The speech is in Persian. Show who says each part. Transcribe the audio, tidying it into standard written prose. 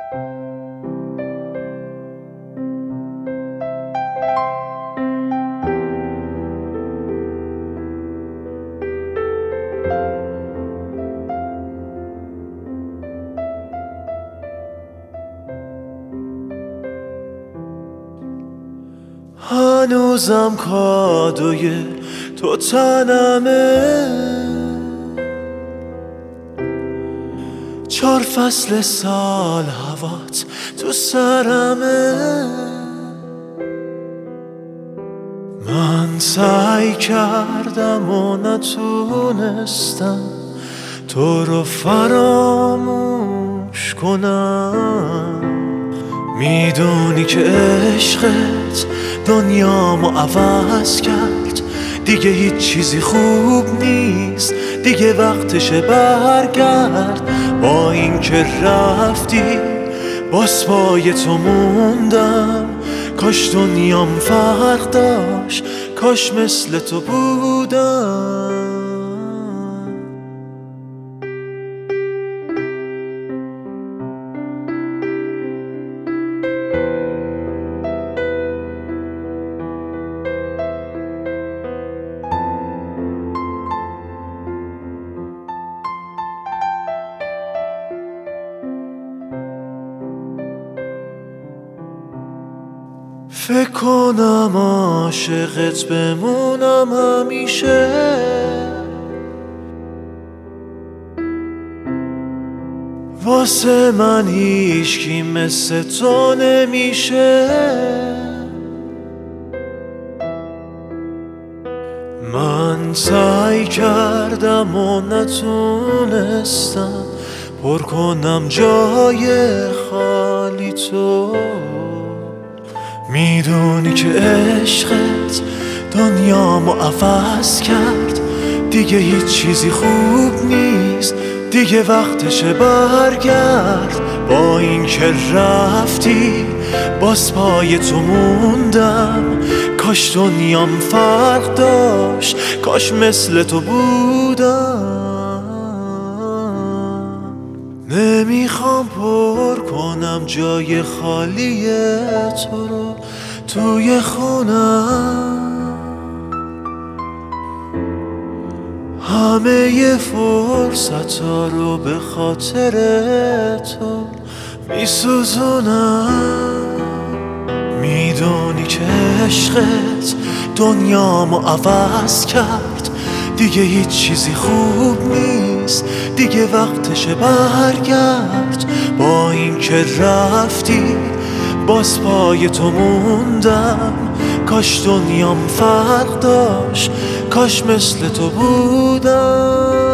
Speaker 1: هنوزم کادوی تو تنمه، 4 فصل سال هوات تو سرمه. من سعی کردم و نتونستم تو رو فراموش کنم. میدونی که عشقت دنیامو عوض کرد، دیگه هیچ چیزی خوب نیست، دیگه وقتشه برگرد. با این که رفتی باز پای تو موندم، کاش دنیام فرق داشت، کاش مثل تو بودم. فکر کنم عاشقت بمونم همیشه، واسه من هیچکی مثل تو نمیشه. من سعی کردم و نتونستم پر کنم جای خالی تو. میدونی که عشقت دنیامو عوض کرد، دیگه هیچ چیزی خوب نیست، دیگه وقتشه برگرد. با این که رفتی باز پای تو موندم، کاش دنیام فرق داشت، کاش مثل تو بودم. نمیخوام پر کنم جای خالی تو رو توی خونم، همه فرصت‌ها رو به خاطر تو میسوزونم. میدونی که عشقت دنیامو عوض کرد، دیگه هیچ چیزی خوب نیست، دیگه وقتشه برگرد. با این که رفتی باز پای تو موندم، کاش دنیام فرق داشت، کاش مثل تو بودم.